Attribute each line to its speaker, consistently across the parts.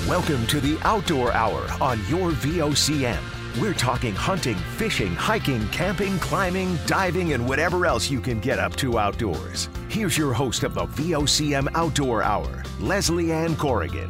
Speaker 1: Welcome to the Outdoor Hour on your VOCM. We're talking hunting, fishing, hiking, camping, climbing, diving, and whatever else you can get up to outdoors. Here's your host of the VOCM Outdoor Hour, Leslie Ann Corrigan.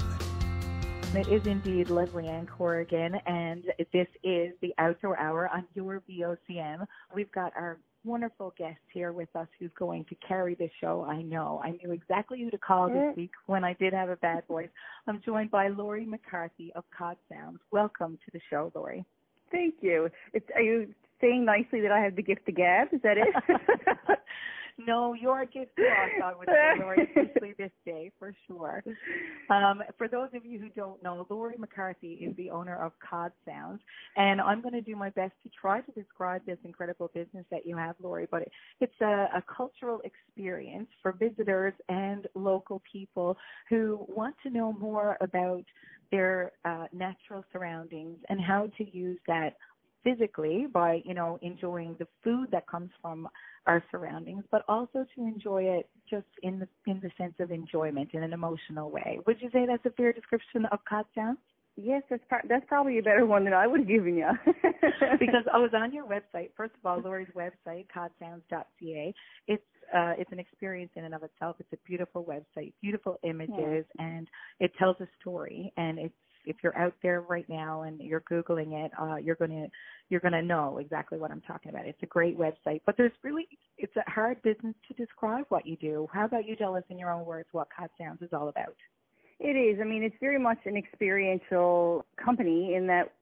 Speaker 2: It is indeed Leslie Ann Corrigan, and this is the Outdoor Hour on your VOCM. We've got our wonderful guest here with us who's going to carry the show. I knew exactly who to call this week when I did have a bad voice. I'm joined by Laurie McCarthy of Cod Sounds. Welcome to the show, Laurie.
Speaker 3: Thank you. Are you saying nicely that I have the gift of gab? Is that it?
Speaker 2: No, your gift to us, I would say, Laurie, especially this day, for sure. For those of you who don't know, Laurie McCarthy is the owner of Cod Sounds, and I'm going to do my best to try to describe this incredible business that you have, Laurie, but it's a cultural experience for visitors and local people who want to know more about their natural surroundings and how to use that physically by, enjoying the food that comes from our surroundings, but also to enjoy it just in the sense of enjoyment in an emotional way. Would you say that's a fair description of Cod Sounds?
Speaker 3: Yes, that's probably a better one than I would have given you.
Speaker 2: Because I was on your website. First of all, Laurie's website, codsounds.ca. It's an experience in and of itself. It's a beautiful website, beautiful images, and it tells a story. And if you're out there right now and you're Googling it, you're gonna know exactly what I'm talking about. It's a great website, but it's a hard business to describe what you do. How about you tell us in your own words what Cod Sounds is all about?
Speaker 3: It is. I mean, it's very much an experiential company in that,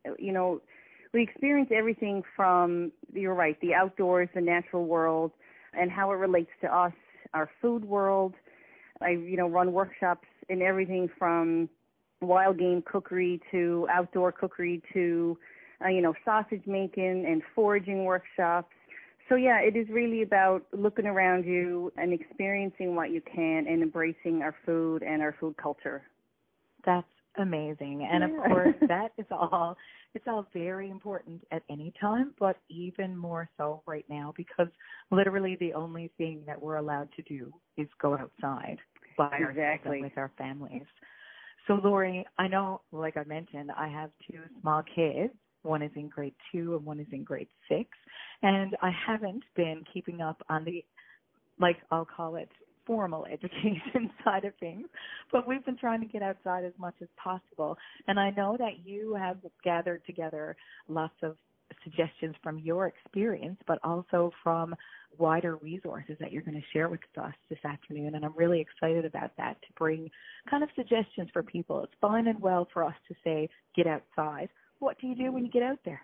Speaker 3: we experience everything from, you're right, the outdoors, the natural world, and how it relates to us, our food world. I, run workshops in everything from wild game cookery to outdoor cookery to, sausage making and foraging workshops. So yeah, it is really about looking around you and experiencing what you can and embracing our food and our food culture.
Speaker 2: That's amazing. And of course, it's all very important at any time, but even more so right now because literally the only thing that we're allowed to do is go outside by ourselves and with our families. So, Laurie, I know, like I mentioned, I have two small kids. One is in grade 2 and one is in grade 6. And I haven't been keeping up on the, I'll call it formal education side of things. But we've been trying to get outside as much as possible. And I know that you have gathered together lots of suggestions from your experience, but also from wider resources that you're going to share with us this afternoon. And I'm really excited about that, to bring kind of suggestions for people. It's fine and well for us to say, get outside. What do you do when you get out there?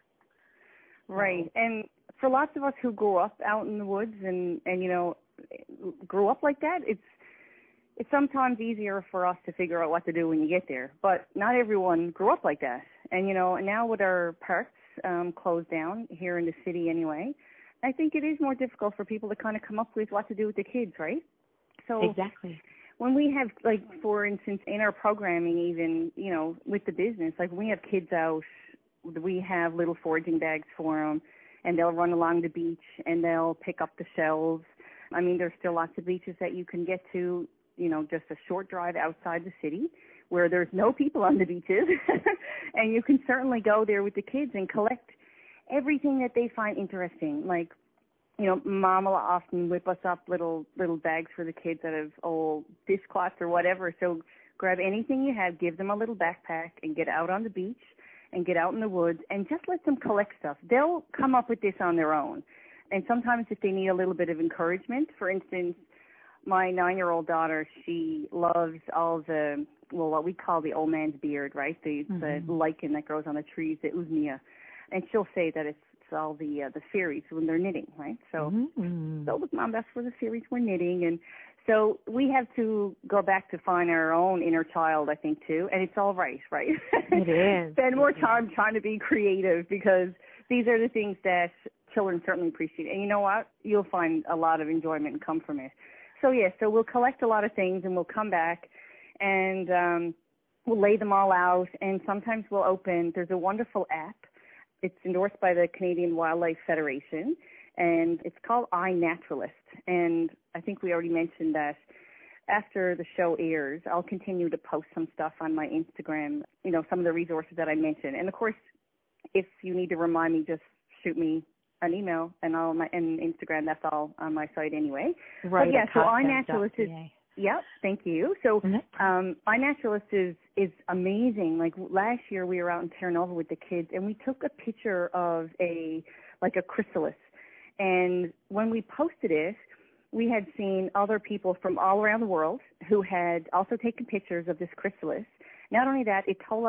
Speaker 3: Right. And for lots of us who grew up out in the woods and grew up like that, it's sometimes easier for us to figure out what to do when you get there. But not everyone grew up like that. And, now with our parks closed down here in the city anyway, I think it is more difficult for people to kind of come up with what to do with the kids, right? So
Speaker 2: exactly.
Speaker 3: When we have, for instance, in our programming even, with the business, when we have kids out, we have little foraging bags for them, and they'll run along the beach, and they'll pick up the shells. I mean, there's still lots of beaches that you can get to, just a short drive outside the city where there's no people on the beaches, and you can certainly go there with the kids and collect everything that they find interesting. Mom will often whip us up little bags for the kids out of old dishcloths or whatever. So grab anything you have, give them a little backpack, and get out on the beach and get out in the woods and just let them collect stuff. They'll come up with this on their own. And sometimes if they need a little bit of encouragement, for instance, my 9-year-old daughter, she loves all the, what we call the old man's beard, right? The lichen that grows on the trees, the usnea. And she'll say that it's all the fairies when they're knitting, right? So, so with Mom, that's where the fairies were knitting. And so we have to go back to find our own inner child, I think, too. And it's all right?
Speaker 2: It is.
Speaker 3: Spend more time trying to be creative because these are the things that children certainly appreciate. And you know what? You'll find a lot of enjoyment and come from it. So, so we'll collect a lot of things and we'll come back and we'll lay them all out. And sometimes we'll there's a wonderful app. It's endorsed by the Canadian Wildlife Federation, and it's called iNaturalist. And I think we already mentioned that after the show airs, I'll continue to post some stuff on my Instagram, some of the resources that I mentioned. And of course, if you need to remind me, just shoot me an email and Instagram. That's all on my site anyway.
Speaker 2: Right.
Speaker 3: But yeah, so iNaturalist is, yep, thank you. So iNaturalist is amazing. Like last year we were out in Terra Nova with the kids and we took a picture of a chrysalis. And when we posted it, we had seen other people from all around the world who had also taken pictures of this chrysalis. Not only that, it showed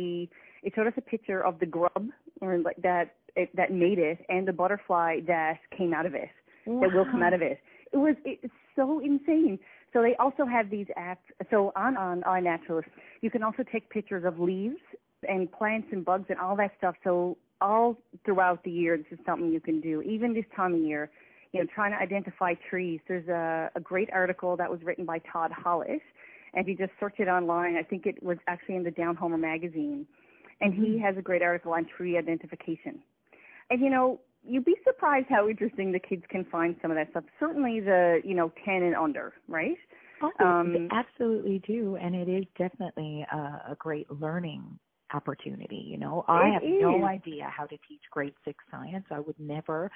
Speaker 3: us a picture of the grub or that made it and the butterfly that came out of it, that will come out of it. It's so insane. So they also have these apps. So on iNaturalist, you can also take pictures of leaves and plants and bugs and all that stuff. So all throughout the year, this is something you can do. Even this time of year, trying to identify trees. There's a great article that was written by Todd Hollis, and if you just search it online, I think it was actually in the Down Homer magazine, and he has a great article on tree identification. And, you'd be surprised how interesting the kids can find some of that stuff. Certainly the, 10 and under, right?
Speaker 2: Oh, they absolutely do, and it is definitely a great learning opportunity. I have no idea how to teach grade 6 science. I would never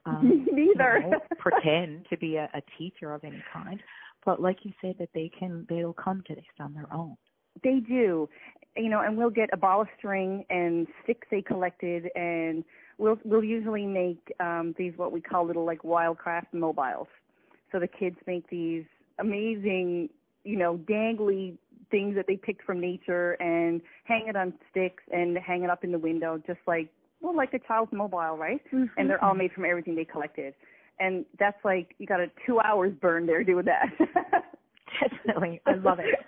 Speaker 3: neither
Speaker 2: pretend to be a teacher of any kind. But like you said, that they'll come to this on their own.
Speaker 3: They do, and we'll get a ball of string and sticks they collected, and we'll usually make these what we call little wildcraft mobiles. So the kids make these amazing, dangly things that they picked from nature and hang it on sticks and hang it up in the window, just like a child's mobile, right? Mm-hmm. And they're all made from everything they collected. And that's you got 2 hours burned there doing that.
Speaker 2: Definitely. I love it.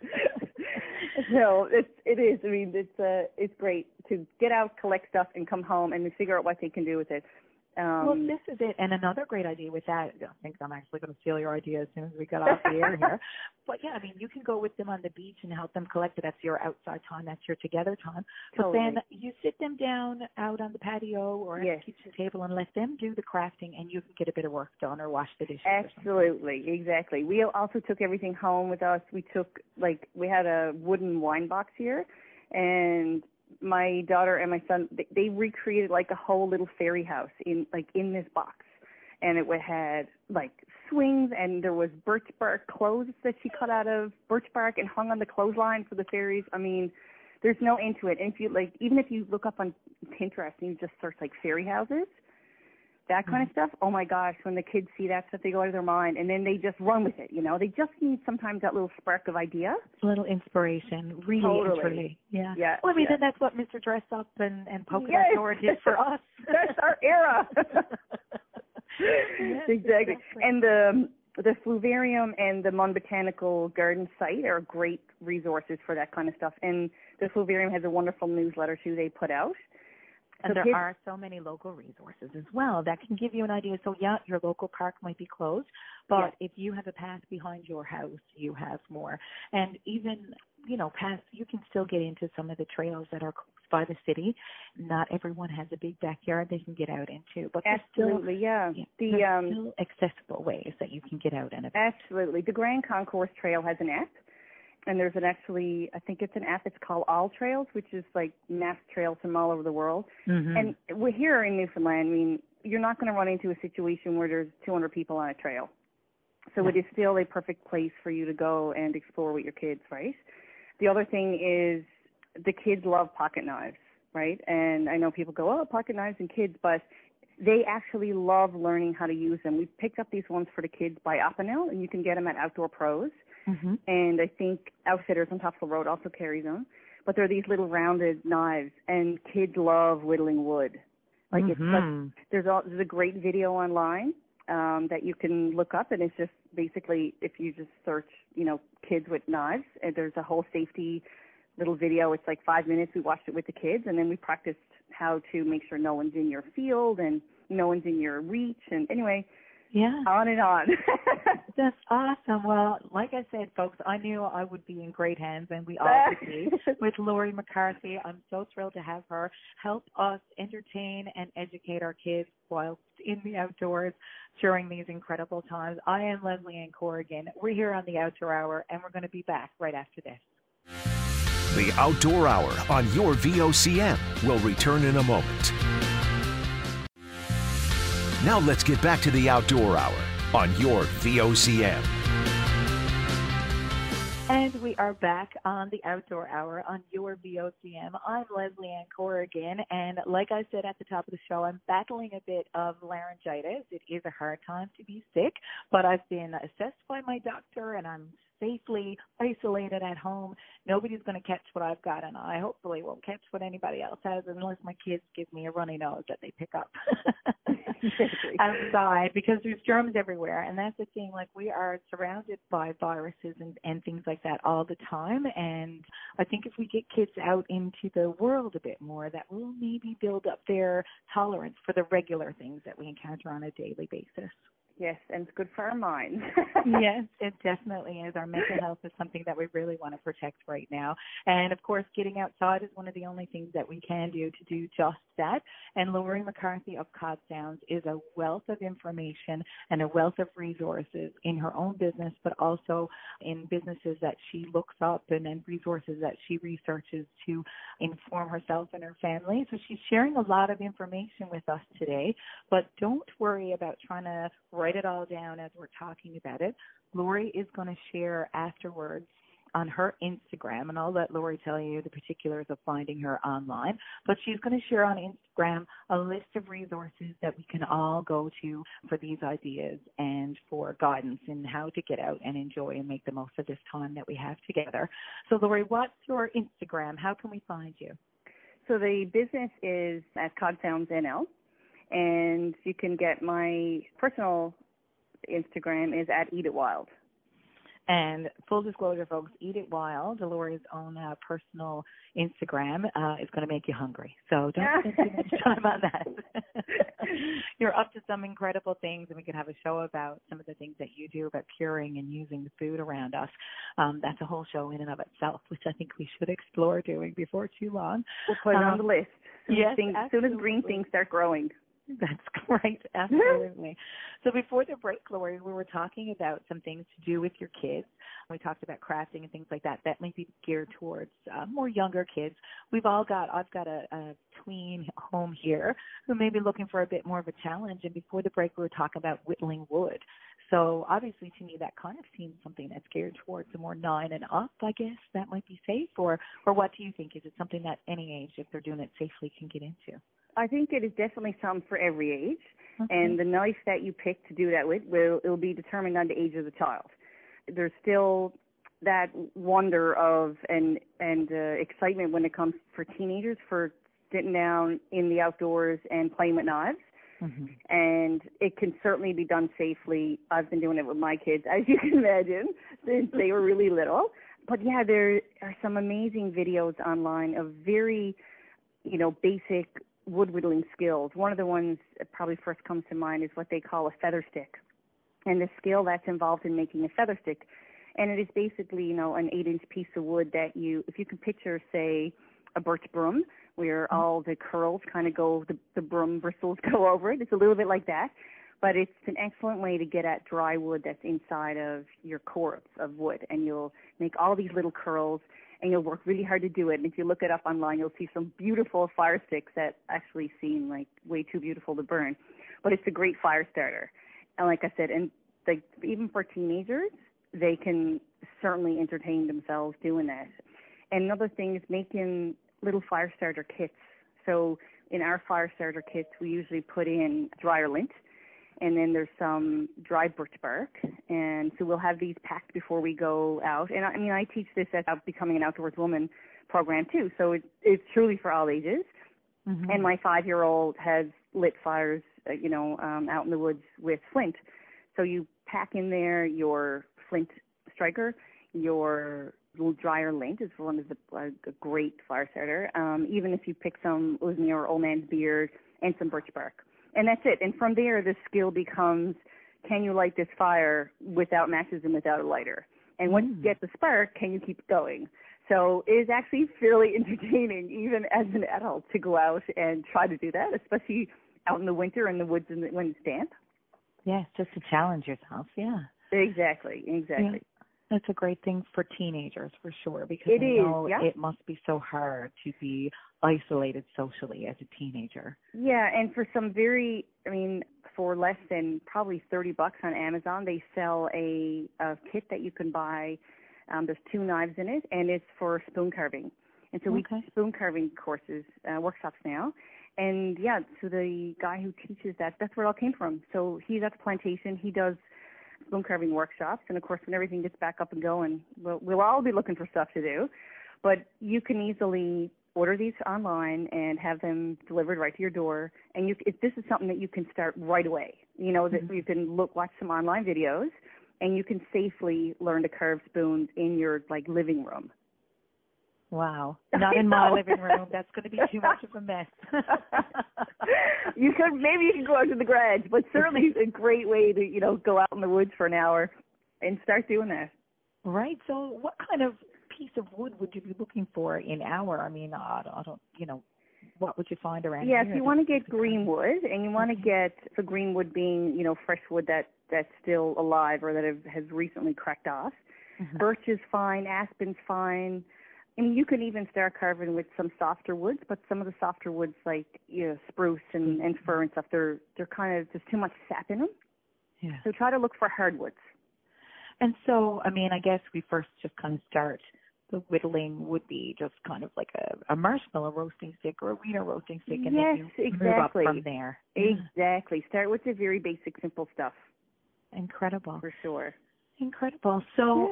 Speaker 3: So it is. I mean, it's great to get out, collect stuff, and come home and figure out what they can do with it.
Speaker 2: Well, this is it. And another great idea with that, I think I'm actually going to steal your idea as soon as we get off the air here. But, yeah, I mean, you can go with them on the beach and help them collect it. That's your outside time. That's your together time. But then you sit them down out on the patio or at the kitchen table and let them do the crafting, and you can get a bit of work done or wash the dishes.
Speaker 3: Absolutely, exactly. We also took everything home with us. We took, we had a wooden wine box here, and my daughter and my son, they recreated a whole little fairy house in this box, and it had swings, and there was birch bark clothes that she cut out of birch bark and hung on the clothesline for the fairies. I mean, there's no end to it. And if you even if you look up on Pinterest and you just search fairy houses, that kind of stuff, oh my gosh, when the kids see that stuff, they go out of their mind, and then they just run with it, They just need sometimes that little spark of idea.
Speaker 2: A little inspiration, really. Totally. Yeah. Well, I mean, then that's what Mr. Dress Up and Polka Dot Dora did for us.
Speaker 3: That's our era.
Speaker 2: Yes,
Speaker 3: exactly. And the Fluvarium and the Mon Botanical Garden site are great resources for that kind of stuff. And the Fluvarium has a wonderful newsletter, too, they put out.
Speaker 2: And there are so many local resources as well that can give you an idea. So, your local park might be closed, but if you have a path behind your house, you have more. And even, paths, you can still get into some of the trails that are close by the city. Not everyone has a big backyard they can get out into. But
Speaker 3: absolutely,
Speaker 2: there's still accessible ways that you can get out and about.
Speaker 3: Absolutely. The Grand Concourse Trail has an app. And there's I think it's an app, it's called All Trails, which is mass trails from all over the world. Mm-hmm. And we're here in Newfoundland. I mean, you're not going to run into a situation where there's 200 people on a trail. So it is still a perfect place for you to go and explore with your kids, right? The other thing is the kids love pocket knives, right? And I know people go, oh, pocket knives and kids, but they actually love learning how to use them. We picked up these ones for the kids by Opinel, and you can get them at Outdoor Pros. Mm-hmm. And I think Outfitters on Top of the Road also carries them. But they're these little rounded knives, and kids love whittling wood. There's a great video online that you can look up, and it's just basically if you just search, kids with knives, and there's a whole safety little video. It's 5 minutes. We watched it with the kids, and then we practiced how to make sure no one's in your field and no one's in your reach. And anyway,
Speaker 2: Yeah.
Speaker 3: On and on.
Speaker 2: That's awesome. Well, like I said, folks, I knew I would be in great hands, and we all would be, with Lori McCarthy. I'm so thrilled to have her help us entertain and educate our kids whilst in the outdoors during these incredible times. I am Leslie Ann Corrigan. We're here on the Outdoor Hour, and we're going to be back right after this.
Speaker 1: The Outdoor Hour on your VOCM will return in a moment. Now let's get back to the Outdoor Hour on your VOCM.
Speaker 2: And we are back on the Outdoor Hour on your VOCM. I'm Leslie Ann Corrigan, and like I said at the top of the show, I'm battling a bit of laryngitis. It is a hard time to be sick, but I've been assessed by my doctor, and I'm safely isolated at home. Nobody's going to catch what I've got, and I hopefully won't catch what anybody else has unless my kids give me a runny nose that they pick up outside, because there's germs everywhere. And that's the thing, like, we are surrounded by viruses and things like that all the time. And I think if we get kids out into the world a bit more, that will maybe build up their tolerance for the regular things that we encounter on a daily basis.
Speaker 3: Yes, and it's good for our minds.
Speaker 2: Yes, it definitely is. Our mental health is something that we really want to protect right now. And, of course, getting outside is one of the only things that we can do to do just that. And Lori McCarthy of Cod Sounds is a wealth of information and a wealth of resources in her own business, but also in businesses that she looks up and resources that she researches to inform herself and her family. So she's sharing a lot of information with us today, but don't worry about trying to write it all down as we're talking about it. Lori is going to share afterwards on her Instagram, and I'll let Lori tell you the particulars of finding her online, but she's going to share on Instagram a list of resources that we can all go to for these ideas and for guidance in how to get out and enjoy and make the most of this time that we have together. So Lori, what's your Instagram? How can we find you?
Speaker 3: So the business is at Cod Sounds NL, and you can get my personal Instagram is at Eat It Wild.
Speaker 2: And full disclosure, folks, Eat It Wild, Lori's own personal Instagram, is going to make you hungry. So don't spend too much time on that. You're up to some incredible things, and we could have a show about some of the things that you do about curing and using the food around us. That's a whole show in and of itself, which I think we should explore doing before too long.
Speaker 3: We'll put it on the list.
Speaker 2: Yes,
Speaker 3: as soon as green things start growing.
Speaker 2: That's great. Absolutely. So before the break, Lori, we were talking about some things to do with your kids. We talked about crafting and things like that. That might be geared towards more younger kids. I've got a tween home here who may be looking for a bit more of a challenge. And before the break, we were talking about whittling wood. So obviously to me, that kind of seems something that's geared towards the more 9 and up, I guess. That might be safe. Or what do you think? Is it something that any age, if they're doing it safely, can get into?
Speaker 3: I think it is definitely something for every age,
Speaker 2: okay.
Speaker 3: And the knife that you pick to do that with will be determined on the age of the child. There's still that wonder of and excitement when it comes for teenagers for sitting down in the outdoors and playing with knives, and it can certainly be done safely. I've been doing it with my kids, as you can imagine, since they were really little. But yeah, there are some amazing videos online of very, basic wood whittling skills. One of the ones that probably first comes to mind is what they call a feather stick, and the skill that's involved in making a feather stick. And it is basically, an 8-inch piece of wood that if you can picture, say, a birch broom, where all the curls kind of go, the broom bristles go over it. It's a little bit like that, but it's an excellent way to get at dry wood that's inside of your core of wood, and you'll make all these little curls, and you'll work really hard to do it. And if you look it up online, you'll see some beautiful fire sticks that actually seem like way too beautiful to burn. But it's a great fire starter. And like I said, and even for teenagers, they can certainly entertain themselves doing that. And another thing is making little fire starter kits. So in our fire starter kits, we usually put in dryer lint, and then there's some dry birch bark. And so we'll have these packed before we go out. And I teach this at Becoming an Outdoors Woman program too. So it's truly for all ages. Mm-hmm. And my 5-year-old has lit fires, out in the woods with flint. So you pack in there your flint striker, your little dryer lint is one of a great fire starter. Even if you pick some Usnea or Old Man's Beard and some birch bark. And that's it. And from there, the skill becomes can you light this fire without matches and without a lighter? And once you get the spark, can you keep it going? So it is actually fairly entertaining, even as an adult, to go out and try to do that, especially out in the winter in the woods when it's damp.
Speaker 2: Yes, just to challenge yourself, yeah.
Speaker 3: Exactly.
Speaker 2: Yeah. That's a great thing for teenagers, for sure, because
Speaker 3: It
Speaker 2: I know
Speaker 3: is,
Speaker 2: it must be so hard to be isolated socially as a teenager.
Speaker 3: Yeah, and for some for less than probably $30 on Amazon, they sell a kit that you can buy. There's 2 knives in it, and it's for spoon carving. And so we do spoon carving courses, workshops now. And yeah, so the guy who teaches that's where it all came from. So he's at the plantation. He does spoon carving workshops. And of course, when everything gets back up and going, we'll all be looking for stuff to do. But you can easily order these online and have them delivered right to your door. And this is something that you can start right away. You know, that you can watch some online videos, and you can safely learn to carve spoons in your living room.
Speaker 2: Wow. Not in my living room. That's going to be too much of a mess.
Speaker 3: Maybe you can go out to the garage, but certainly a great way to, go out in the woods for an hour and start doing that.
Speaker 2: Right. So what kind of piece of wood would you be looking for in hour? I mean, I don't, what would you find around here?
Speaker 3: Yeah, if you want to get green wood, and you want to get the green wood being, fresh wood that's still alive or that has recently cracked off. Birch is fine, aspen's fine. I mean, you can even start carving with some softer woods, but some of the softer woods like spruce and fir and stuff, they're kind of, there's too much sap in them. Yeah. So try to look for hardwoods.
Speaker 2: And so, I mean, I guess we first just kind of start. The whittling would be just kind of like a marshmallow roasting stick or a wiener roasting stick, and then you move up from there.
Speaker 3: Exactly. Start with the very basic, simple stuff.
Speaker 2: Incredible.
Speaker 3: For sure.
Speaker 2: Incredible. So,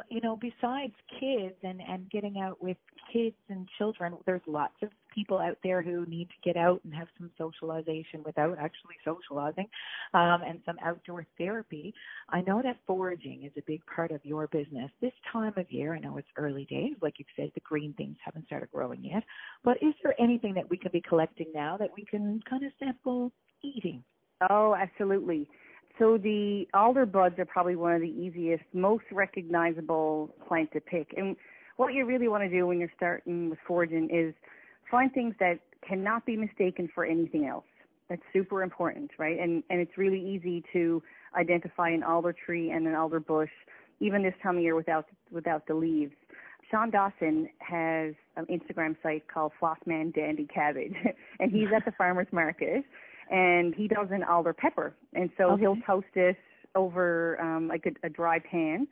Speaker 2: besides kids and getting out with kids and children, there's lots of people out there who need to get out and have some socialization without actually socializing, and some outdoor therapy. I know that foraging is a big part of your business. This time of year, I know it's early days, like you've said, the green things haven't started growing yet, but is there anything that we could be collecting now that we can kind of sample eating?
Speaker 3: Oh, absolutely. So the alder buds are probably one of the easiest, most recognizable plant to pick. And what you really want to do when you're starting with foraging is find things that cannot be mistaken for anything else. That's super important, right? And it's really easy to identify an alder tree and an alder bush, even this time of year without the leaves. Sean Dawson has an Instagram site called Flossman Dandy Cabbage, and he's at the farmer's market. And he does an alder pepper. And so he'll toast it over a dry pan.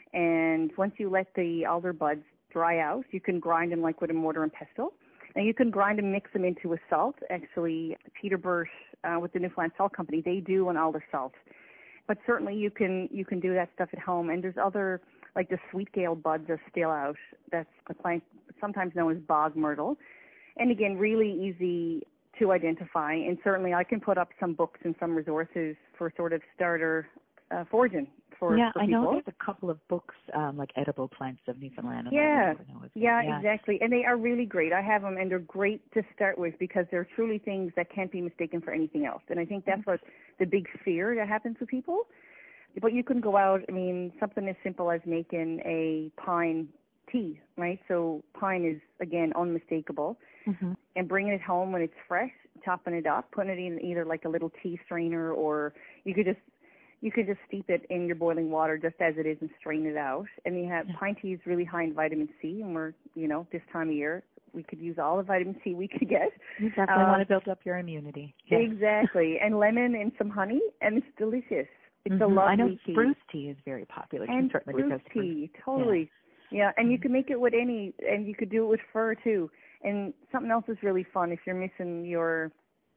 Speaker 3: And once you let the alder buds dry out, you can grind them like with a mortar and pestle. And you can grind and mix them into a salt. Actually, Peter Bursch with the Newfoundland Salt Company, they do an alder salt. But certainly you can do that stuff at home. And there's other, like the sweet gale buds are still out. That's a plant sometimes known as bog myrtle. And again, really easy to identify, and certainly I can put up some books and some resources for sort of starter foraging for people.
Speaker 2: I know there's a couple of books like Edible Plants of Newfoundland.
Speaker 3: Yeah, exactly, and they are really great. I have them, and they're great to start with because they're truly things that can't be mistaken for anything else, and I think that's what the big fear that happens with people. But you can go out, I mean, something as simple as making a pine tea, right? So pine is, again, unmistakable. And bringing it home when it's fresh, chopping it up, putting it in either like a little tea strainer, or you could just steep it in your boiling water just as it is and strain it out. And you have pine tea is really high in vitamin C, and we're, this time of year, we could use all the vitamin C we could get.
Speaker 2: You definitely want to build up your immunity. Yes.
Speaker 3: Exactly. And lemon and some honey, and it's delicious. It's a lovely
Speaker 2: I know
Speaker 3: tea.
Speaker 2: spruce tea is very popular.
Speaker 3: And spruce tea, totally. Yeah, and you can make it with and you could do it with fir too. And something else is really fun if you're missing your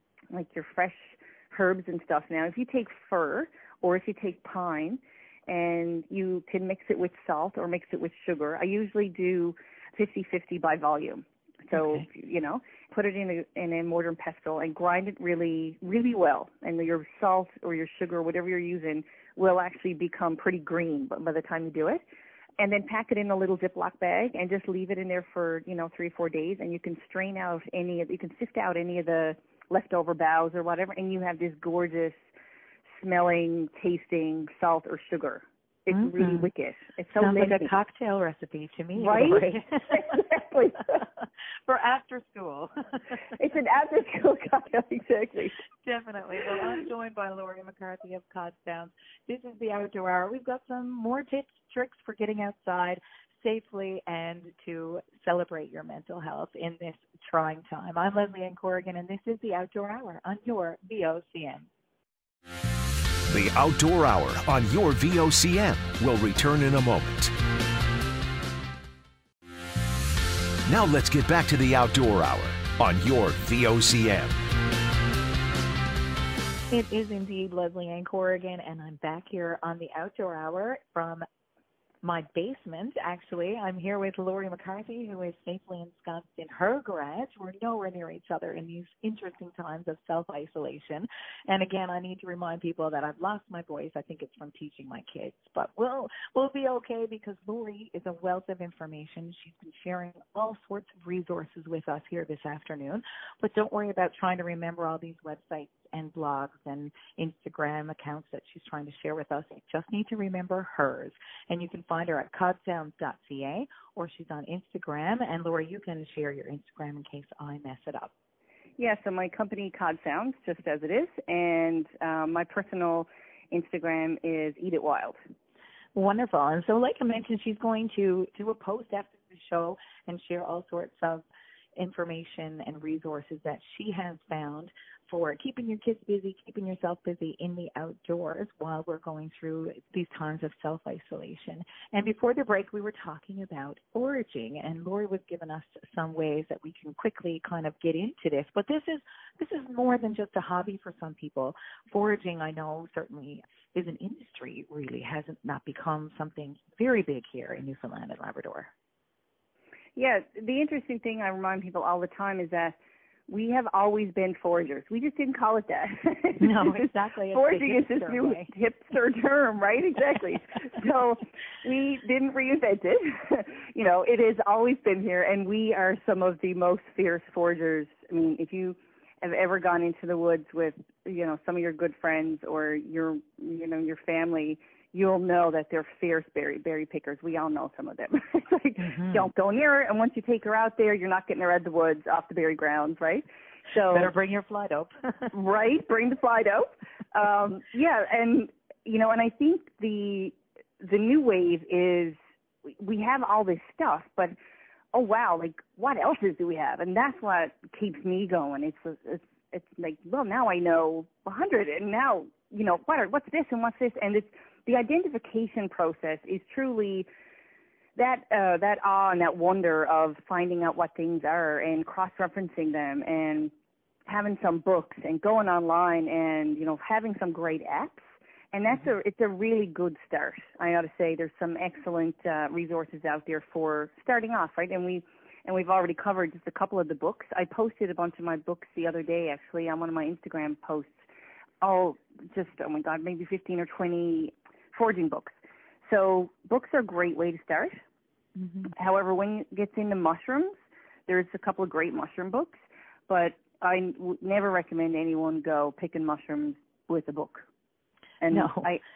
Speaker 3: fresh herbs and stuff. Now, if you take fir or if you take pine and you can mix it with salt or mix it with sugar, I usually do 50-50 by volume. So, put it in a mortar and pestle and grind it really, really well. And your salt or your sugar, whatever you're using, will actually become pretty green by the time you do it. And then pack it in a little Ziploc bag and just leave it in there for, 3 or 4 days. And you can you can sift out any of the leftover boughs or whatever, and you have this gorgeous, smelling, tasting salt or sugar. It's really wicked. It's so
Speaker 2: sounds
Speaker 3: lazy.
Speaker 2: like a cocktail recipe to me.
Speaker 3: Right? Exactly.
Speaker 2: For after school.
Speaker 3: It's an after-school cocktail, exactly.
Speaker 2: Definitely. Well, I'm joined by Lori McCarthy of Cod Sounds. This is the Outdoor Hour. We've got some more tips, tricks for getting outside safely and to celebrate your mental health in this trying time. I'm Leslie Ann Corrigan, and this is the Outdoor Hour on your VOCM.
Speaker 1: The Outdoor Hour on your VOCM will return in a moment. Now let's get back to the Outdoor Hour on your VOCM.
Speaker 2: It is indeed Leslie Ann Corrigan, and I'm back here on the Outdoor Hour from my basement, actually. I'm here with Lori McCarthy, who is safely ensconced in her garage. We're nowhere near each other in these interesting times of self-isolation. And again, I need to remind people that I've lost my voice. I think it's from teaching my kids. But we'll be okay because Lori is a wealth of information. She's been sharing all sorts of resources with us here this afternoon. But don't worry about trying to remember all these websites and blogs and Instagram accounts that she's trying to share with us. You just need to remember hers. And you can find her at codsounds.ca, or she's on Instagram. And Laura, you can share your Instagram in case I mess it up.
Speaker 3: Yeah, so my company, Cod Sounds, just as it is, and my personal Instagram is Eat It Wild.
Speaker 2: Wonderful. And so like I mentioned, she's going to do a post after the show and share all sorts of information and resources that she has found for keeping your kids busy, keeping yourself busy in the outdoors while we're going through these times of self-isolation. And before the break, we were talking about foraging, and Lori was giving us some ways that we can quickly kind of get into this. But this is more than just a hobby for some people. Foraging, I know, certainly is an industry, really, hasn't not become something very big here in Newfoundland and Labrador.
Speaker 3: Yeah, the interesting thing I remind people all the time is that we have always been foragers. We just didn't call it that.
Speaker 2: No, exactly.
Speaker 3: Foraging is this new hipster term, right? Exactly. So we didn't reinvent it. You know, it has always been here, and we are some of the most fierce foragers. I mean, if you have ever gone into the woods with, you know, some of your good friends or your family, you'll know that they're fierce berry pickers. We all know some of them. It's like, don't go near her, and once you take her out there, you're not getting her out of the woods off the berry grounds, right? So
Speaker 2: better bring your fly dope.
Speaker 3: Right, bring the fly dope. Yeah, and you know, and I think the new wave is we have all this stuff, but oh wow, like what else do we have? And that's what keeps me going. It's like, well, now I know 100, and now you know what's this and what's this, and it's the identification process is truly that awe and that wonder of finding out what things are and cross-referencing them and having some books and going online and, you know, having some great apps. And it's a really good start. I ought to say there's some excellent resources out there for starting off, right? And we've already covered just a couple of the books. I posted a bunch of my books the other day, actually, on one of my Instagram posts. Oh my God, maybe 15 or 20 foraging books. So books are a great way to start. However, when it gets into mushrooms, there's a couple of great mushroom books, but I never recommend anyone go picking mushrooms with a book. And
Speaker 2: no.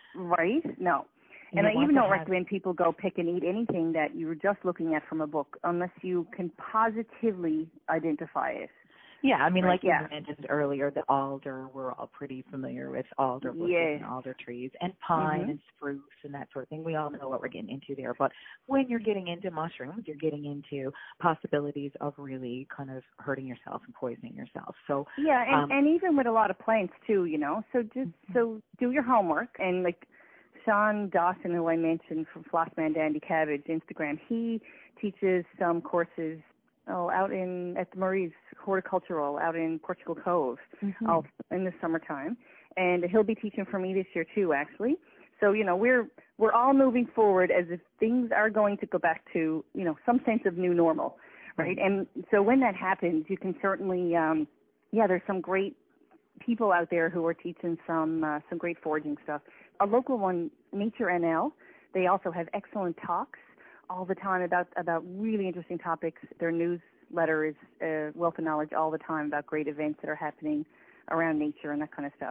Speaker 3: No. And I even don't recommend people go pick and eat anything that you were just looking at from a book unless you can positively identify it.
Speaker 2: Yeah, I mean, like you mentioned earlier, the alder, we're all pretty familiar with alder bushes and alder trees, and pine and spruce and that sort of thing. We all know what we're getting into there. But when you're getting into mushrooms, you're getting into possibilities of really kind of hurting yourself and poisoning yourself. So
Speaker 3: yeah, and even with a lot of plants too, you know. So just so do your homework. And like Sean Dawson, who I mentioned from Flossman Dandy Cabbage Instagram, he teaches some courses out at the Marie's Horticultural out in Portugal Cove in the summertime. And he'll be teaching for me this year too, actually. So, you know, we're all moving forward as if things are going to go back to, you know, some sense of new normal, right? And so when that happens, you can certainly, there's some great people out there who are teaching some great foraging stuff. A local one, Nature NL, they also have excellent talks all the time about really interesting topics. Their newsletter is wealth of knowledge all the time about great events that are happening around nature and that kind of stuff.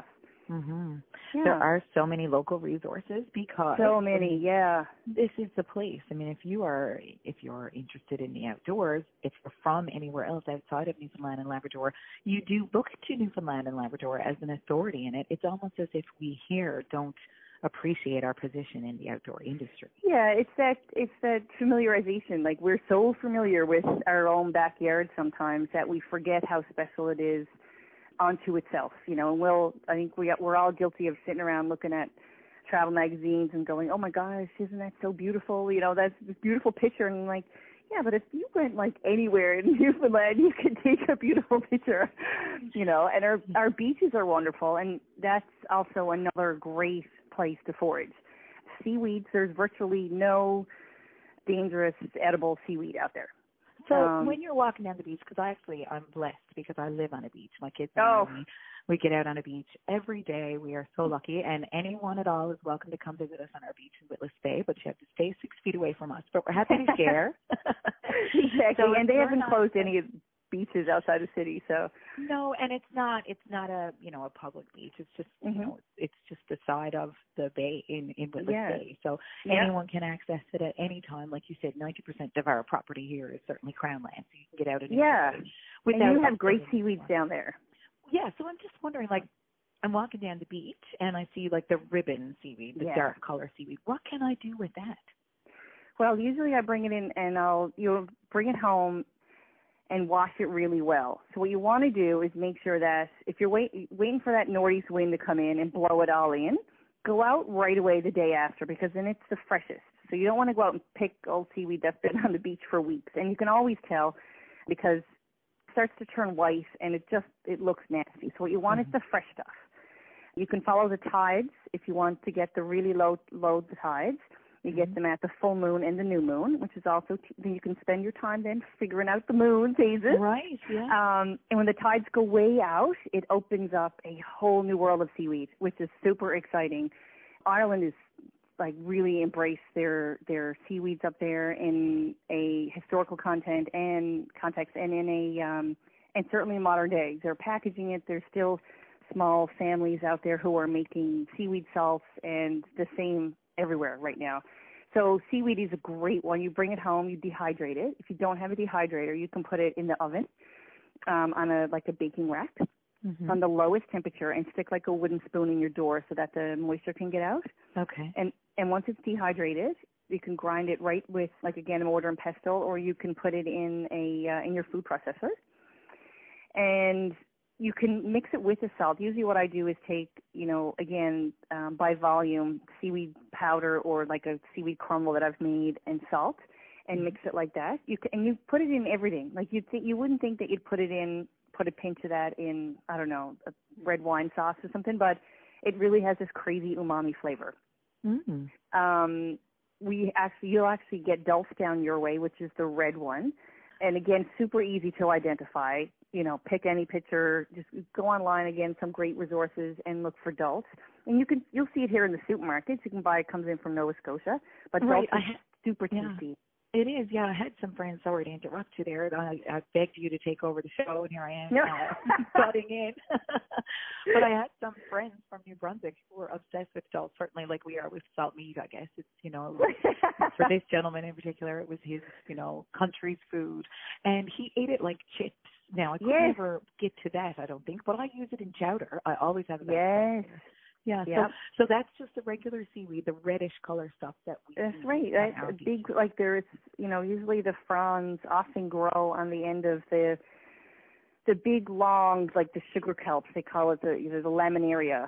Speaker 2: Mm-hmm.
Speaker 3: Yeah.
Speaker 2: There are so many local resources because
Speaker 3: so many, yeah.
Speaker 2: This is the place. I mean, if you're interested in the outdoors, if you're from anywhere else outside of Newfoundland and Labrador, you do look to Newfoundland and Labrador as an authority in it. It's almost as if we here don't appreciate our position in the outdoor industry.
Speaker 3: Yeah, it's that familiarization. Like, we're so familiar with our own backyard sometimes that we forget how special it is onto itself, you know. And I think we're all guilty of sitting around looking at travel magazines and going, oh my gosh, isn't that so beautiful? You know, that's this beautiful picture. And I'm like, yeah, but if you went like anywhere in Newfoundland, you could take a beautiful picture, you know. And our beaches are wonderful, and that's also another great place to forage. Seaweeds, there's virtually no dangerous edible seaweed out there.
Speaker 2: So when you're walking down the beach, because I'm blessed because I live on a beach. My kids and we get out on a beach every day. We are so lucky, and anyone at all is welcome to come visit us on our beach in Witless Bay, but you have to stay 6 feet away from us. But we're happy to share.
Speaker 3: Exactly, and they haven't closed any beaches outside the city, so.
Speaker 2: No, and it's not a a public beach. It's just it's just the side of the bay in Witless Bay. So anyone can access it at any time. Like you said, 90% of our property here is certainly Crown land, so you can get out and
Speaker 3: and you have great seaweeds down there.
Speaker 2: Yeah, so I'm just wondering, like, I'm walking down the beach and I see like the ribbon seaweed, the dark color seaweed. What can I do with that?
Speaker 3: Well, usually I bring it in and you'll bring it home and wash it really well. So what you want to do is make sure that if you're waiting for that northeast wind to come in and blow it all in, go out right away the day after, because then it's the freshest. So you don't want to go out and pick old seaweed that's been on the beach for weeks. And you can always tell because it starts to turn white and it looks nasty. So what you want is the fresh stuff. You can follow the tides if you want to get the really low tides. You get them at the full moon and the new moon, which is also, you can spend your time then figuring out the moon phases.
Speaker 2: Right, yeah.
Speaker 3: And when the tides go way out, it opens up a whole new world of seaweed, which is super exciting. Ireland is like really embrace their seaweeds up there in a historical content and context, and in and certainly in modern day. They're packaging it. There's still small families out there who are making seaweed salts, and the same everywhere right now. So seaweed is a great one. You bring it home, you dehydrate it. If you don't have a dehydrator, you can put it in the oven on a baking rack on the lowest temperature, and stick like a wooden spoon in your door so that the moisture can get out.
Speaker 2: Okay.
Speaker 3: And once it's dehydrated, you can grind it right with, like, again, a mortar and pestle, or you can put it in in your food processor. And you can mix it with the salt. Usually what I do is take, by volume, seaweed powder or like a seaweed crumble that I've made, and salt, and mix it like that. You put it in everything. Like, you wouldn't think that you'd put a pinch of that in, I don't know, a red wine sauce or something, but it really has this crazy umami flavor.
Speaker 2: Mm-hmm.
Speaker 3: You'll actually get dulse down your way, which is the red one. And again, super easy to identify. Pick any picture, just go online, again, some great resources, and look for dulse. And you'll see it here in the supermarkets. You can buy it, comes in from Nova Scotia, but dulse is super tasty.
Speaker 2: It is, yeah. I had some friends, sorry to interrupt you there. I begged you to take over the show, and here I am butting in. But I had some friends from New Brunswick who were obsessed with dulse, certainly like we are with salt meat, I guess. It's, for this gentleman in particular, it was his, country's food. And he ate it like chips. Now, I could never get to that, I don't think, but I use it in chowder. I always have it.
Speaker 3: Yes.
Speaker 2: Yeah, so that's just the regular seaweed, the reddish color stuff that we
Speaker 3: That's right. That's a big, like, there's, usually the fronds often grow on the end of the big long, like the sugar kelps. They call it the laminaria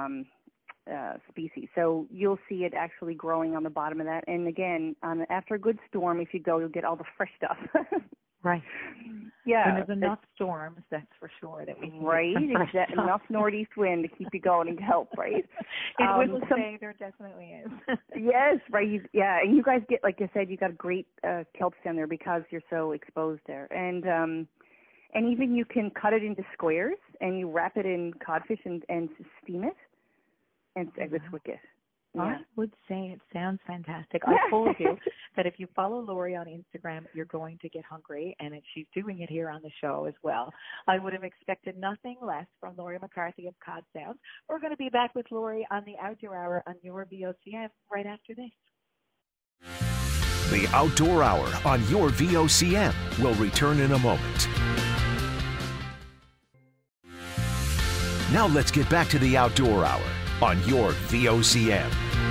Speaker 3: species. So you'll see it actually growing on the bottom of that. And again, after a good storm, if you go, you'll get all the fresh stuff.
Speaker 2: Right.
Speaker 3: Yeah.
Speaker 2: And there's enough storms, that's for sure, that we can
Speaker 3: get enough northeast wind to keep you going and help, right?
Speaker 2: In Witless Bay, there definitely is.
Speaker 3: Yes, right. Yeah, and you guys get, like I said, you got great kelps down there because you're so exposed there. And even you can cut it into squares, and you wrap it in codfish and steam it, and it's wicked.
Speaker 2: I would say it sounds fantastic. I told you that if you follow Lori on Instagram, you're going to get hungry, and she's doing it here on the show as well. I would have expected nothing less from Lori McCarthy of Cod Sounds. We're going to be back with Lori on the Outdoor Hour on your VOCM right after this.
Speaker 1: The Outdoor Hour on your VOCM will return in a moment. Now let's get back to the Outdoor Hour on your VOCM.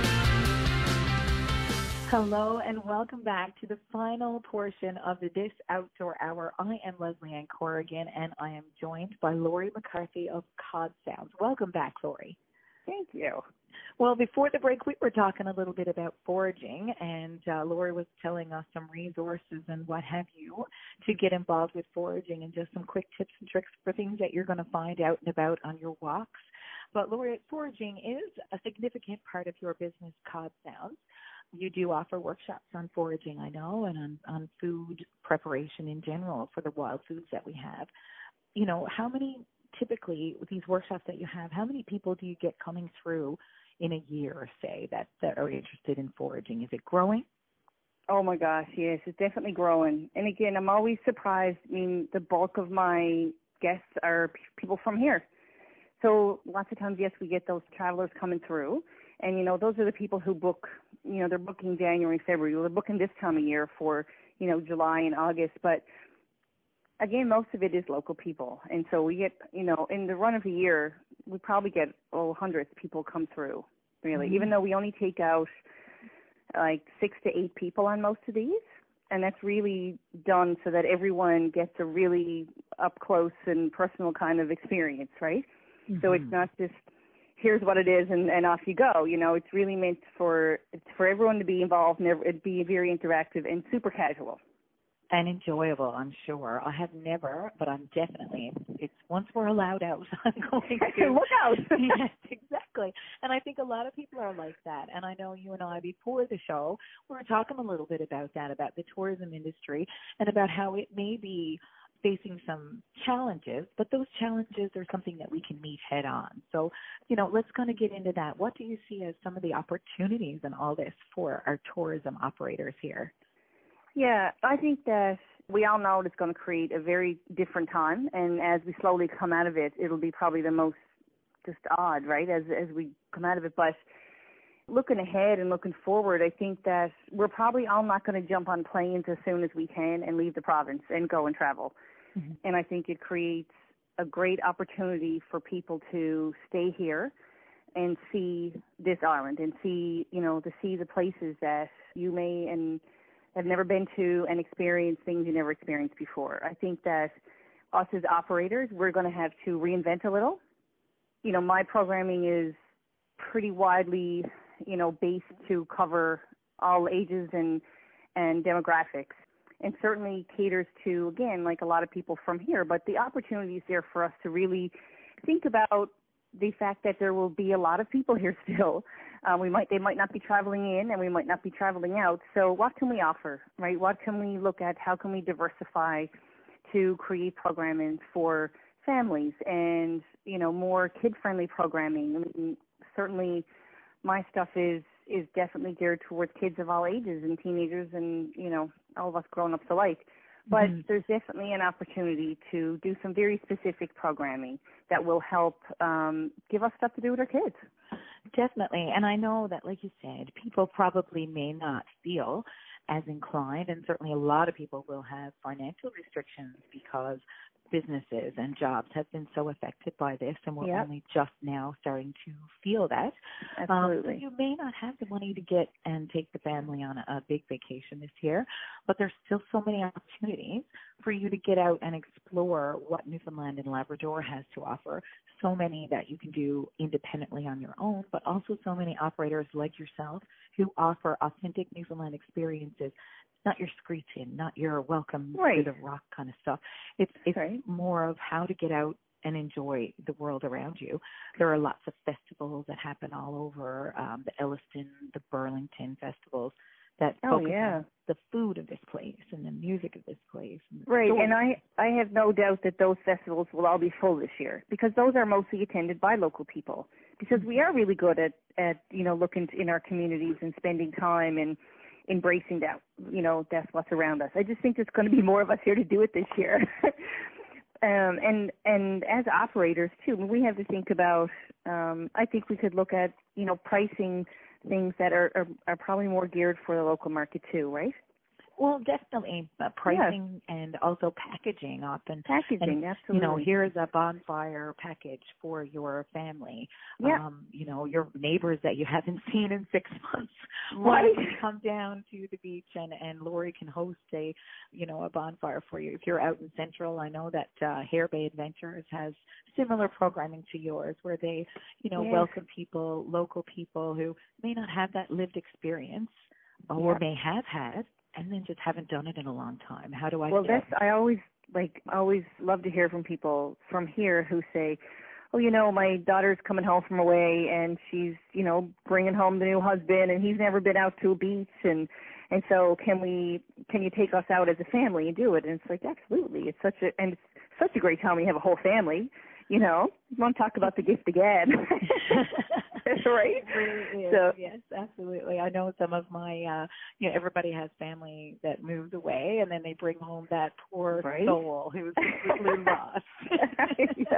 Speaker 2: Hello and welcome back to the final portion of this Outdoor Hour. I am Leslie Ann Corrigan, and I am joined by Lori McCarthy of Cod Sounds. Welcome back, Lori.
Speaker 3: Thank you.
Speaker 2: Well, before the break, we were talking a little bit about foraging, and Lori was telling us some resources and what have you to get involved with foraging, and just some quick tips and tricks for things that you're going to find out and about on your walks. But Lori, foraging is a significant part of your business, Cod Sounds. You do offer workshops on foraging, I know, and on food preparation in general for the wild foods that we have. You know, how many, typically, with these workshops that you have, how many people do you get coming through in a year, say, that are interested in foraging? Is it growing?
Speaker 3: Oh, my gosh, yes, it's definitely growing. And, again, I'm always surprised. I mean, the bulk of my guests are people from here. So lots of times, yes, we get those travelers coming through. And, you know, those are the people who book, you know, they're booking January, February. They're booking this time of year for, you know, July and August. But, again, most of it is local people. And so we get, you know, in the run of a year, we probably get, hundreds of people come through, really, even though we only take out like 6 to 8 people on most of these. And that's really done so that everyone gets a really up close and personal kind of experience, right? So it's not just, here's what it is and off you go. You know, it's really meant for everyone to be involved, and it'd be very interactive and super casual.
Speaker 2: And enjoyable, I'm sure. I have never, but I'm definitely, it's once we're allowed out, I'm going to.
Speaker 3: Look out.
Speaker 2: Yes, exactly. And I think a lot of people are like that. And I know you and I, before the show, we were talking a little bit about that, about the tourism industry and about how it may be facing some challenges, but those challenges are something that we can meet head on. So, you know, let's kind of get into that. What do you see as some of the opportunities in all this for our tourism operators here?
Speaker 3: Yeah, I think that we all know it's going to create a very different time, and as we slowly come out of it, it'll be probably the most just odd, right, as we come out of it. But looking ahead and looking forward, I think that we're probably all not going to jump on planes as soon as we can and leave the province and go and travel. And I think it creates a great opportunity for people to stay here and see this island and see, you know, to see the places that you may and have never been to and experience things you never experienced before. I think that us as operators, we're going to have to reinvent a little. You know, my programming is pretty widely, you know, based to cover all ages and demographics, and certainly caters to, again, like a lot of people from here, but the opportunity is there for us to really think about the fact that there will be a lot of people here still. They might not be traveling in, and we might not be traveling out. So what can we offer, right? What can we look at? How can we diversify to create programming for families and, you know, more kid-friendly programming? I mean, certainly my stuff is definitely geared towards kids of all ages and teenagers and, you know, all of us grown-ups alike. But there's definitely an opportunity to do some very specific programming that will help give us stuff to do with our kids.
Speaker 2: Definitely. And I know that, like you said, people probably may not feel as inclined, and certainly a lot of people will have financial restrictions because businesses and jobs have been so affected by this, and we're only just now starting to feel that.
Speaker 3: Absolutely.
Speaker 2: So you may not have the money to get and take the family on a big vacation this year, but there's still so many opportunities for you to get out and explore what Newfoundland and Labrador has to offer. So many that you can do independently on your own, but also so many operators like yourself who offer authentic Newfoundland experiences. Not your screeching, not your welcome to the rock kind of stuff. It's more of how to get out and enjoy the world around you. There are lots of festivals that happen all over, the Elliston, the Burlington festivals. that focus
Speaker 3: yeah.
Speaker 2: on the food of this place and the music of this place. And
Speaker 3: Right,
Speaker 2: stories.
Speaker 3: and I have no doubt that those festivals will all be full this year because those are mostly attended by local people. Because we are really good at looking in our communities and spending time and embracing that, that's what's around us. I just think there's going to be more of us here to do it this year. And as operators too, we have to think about, I think we could look at, pricing things that are probably more geared for the local market too, right?
Speaker 2: Well, definitely pricing and also packaging often.
Speaker 3: Packaging,
Speaker 2: and,
Speaker 3: absolutely.
Speaker 2: Here's a bonfire package for your family.
Speaker 3: Yeah.
Speaker 2: Your neighbors that you haven't seen in 6 months.
Speaker 3: Right.
Speaker 2: Why don't you come down to the beach and Lori can host a bonfire for you. If you're out in Central, I know that Hare Bay Adventures has similar programming to yours where they, welcome people, local people who may not have that lived experience or may have had, and then just haven't done it in a long time. How do I?
Speaker 3: Well, I always love to hear from people from here who say, "Oh, my daughter's coming home from away, and she's, bringing home the new husband, and he's never been out to a beach, and so can you take us out as a family and do it?" And it's like, absolutely. It's such a great time when you have a whole family. You want to talk about the gift of gab. Right?
Speaker 2: It really is.
Speaker 3: So,
Speaker 2: yes, absolutely. I know some of my, everybody has family that moved away, and then they bring home that poor soul who's completely lost.
Speaker 3: Yeah.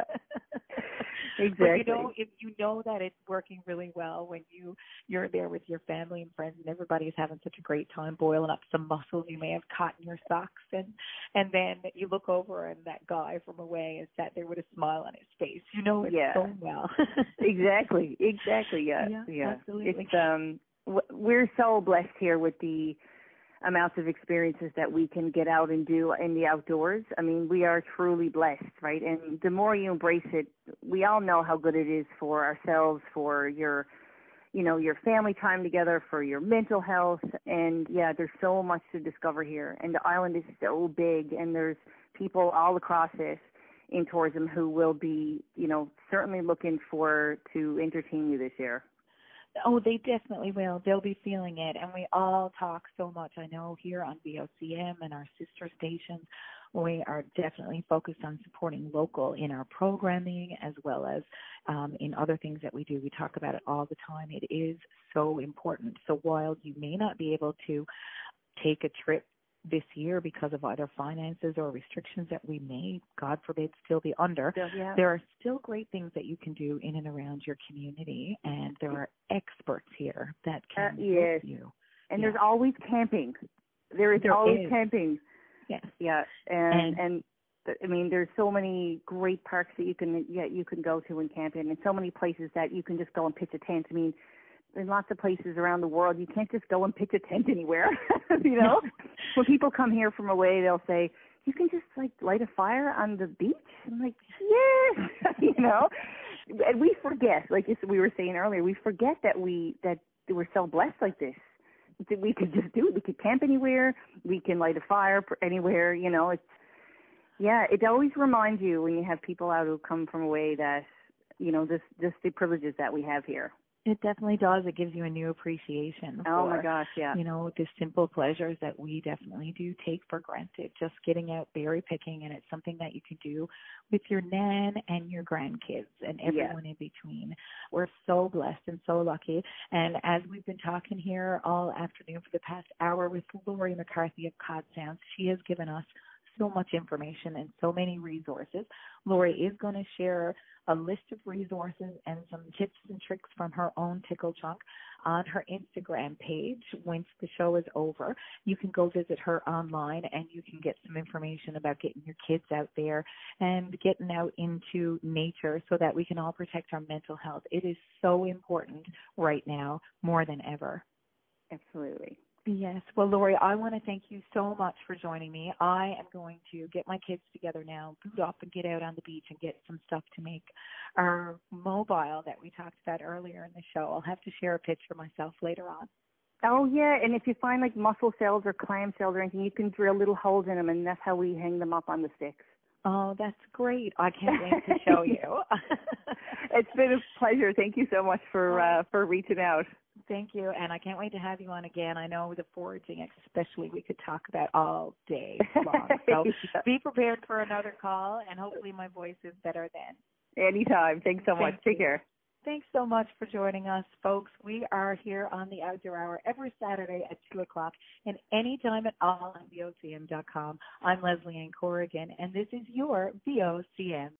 Speaker 3: Exactly.
Speaker 2: But if you know that it's working really well when you're there with your family and friends and everybody's having such a great time boiling up some mussels you may have caught in your socks, and then you look over and that guy from away is sat there with a smile on his face. It's going well.
Speaker 3: Exactly. Yeah.
Speaker 2: Absolutely.
Speaker 3: It's we're so blessed here with the amounts of experiences that we can get out and do in the outdoors. I mean, we are truly blessed, right? And the more you embrace it, we all know how good it is for ourselves, for your family time together, for your mental health. And there's so much to discover here. And the island is so big, and there's people all across it in tourism who will be, certainly looking to entertain you this year.
Speaker 2: Oh, they definitely will. They'll be feeling it. And we all talk so much. I know here on VOCM and our sister stations, we are definitely focused on supporting local in our programming as well as in other things that we do. We talk about it all the time. It is so important. So while you may not be able to take a trip this year because of either finances or restrictions that we may, God forbid, still be under, there are still great things that you can do in and around your community, and there are experts here that can help you.
Speaker 3: And there's always camping. There is always camping.
Speaker 2: Yes.
Speaker 3: Yeah. And I mean, there's so many great parks that you can go to and camp in, and so many places that you can just go and pitch a tent. I mean, in lots of places around the world, you can't just go and pitch a tent anywhere. When people come here from away, they'll say, "You can just light a fire on the beach." I'm like, yes, And we forget, like we were saying earlier, we forget that we're so blessed like this. That we could just do it. We could camp anywhere. We can light a fire anywhere. It always reminds you when you have people out who come from away that just the privileges that we have here.
Speaker 2: It definitely does. It gives you a new appreciation for,
Speaker 3: my gosh, yeah.
Speaker 2: The simple pleasures that we definitely do take for granted. Just getting out berry picking, and it's something that you can do with your nan and your grandkids and everyone in between. We're so blessed and so lucky. And as we've been talking here all afternoon for the past hour with Lori McCarthy of Cod Sounds, she has given us so much information and so many resources. Lori is going to share a list of resources and some tips and tricks from her own Tickle Chunk on her Instagram page. Once the show is over, you can go visit her online and you can get some information about getting your kids out there and getting out into nature so that we can all protect our mental health. It is so important right now, more than ever.
Speaker 3: Absolutely.
Speaker 2: Yes. Well, Lori, I want to thank you so much for joining me. I am going to get my kids together now, boot up and get out on the beach and get some stuff to make our mobile that we talked about earlier in the show. I'll have to share a picture myself later on.
Speaker 3: Oh, yeah. And if you find mussel shells or clam shells or anything, you can drill little holes in them, and that's how we hang them up on the sticks.
Speaker 2: Oh, that's great. I can't wait to show you.
Speaker 3: It's been a pleasure. Thank you so much for reaching out.
Speaker 2: Thank you, and I can't wait to have you on again. I know the foraging especially we could talk about all day long. So be prepared for another call, and hopefully my voice is better then.
Speaker 3: Anytime. Thanks so much. Take care.
Speaker 2: Thanks so much for joining us, folks. We are here on the Outdoor Hour every Saturday at 2 o'clock and anytime at all on VOCM.com. I'm Leslie Ann Corrigan, and this is your VOCM.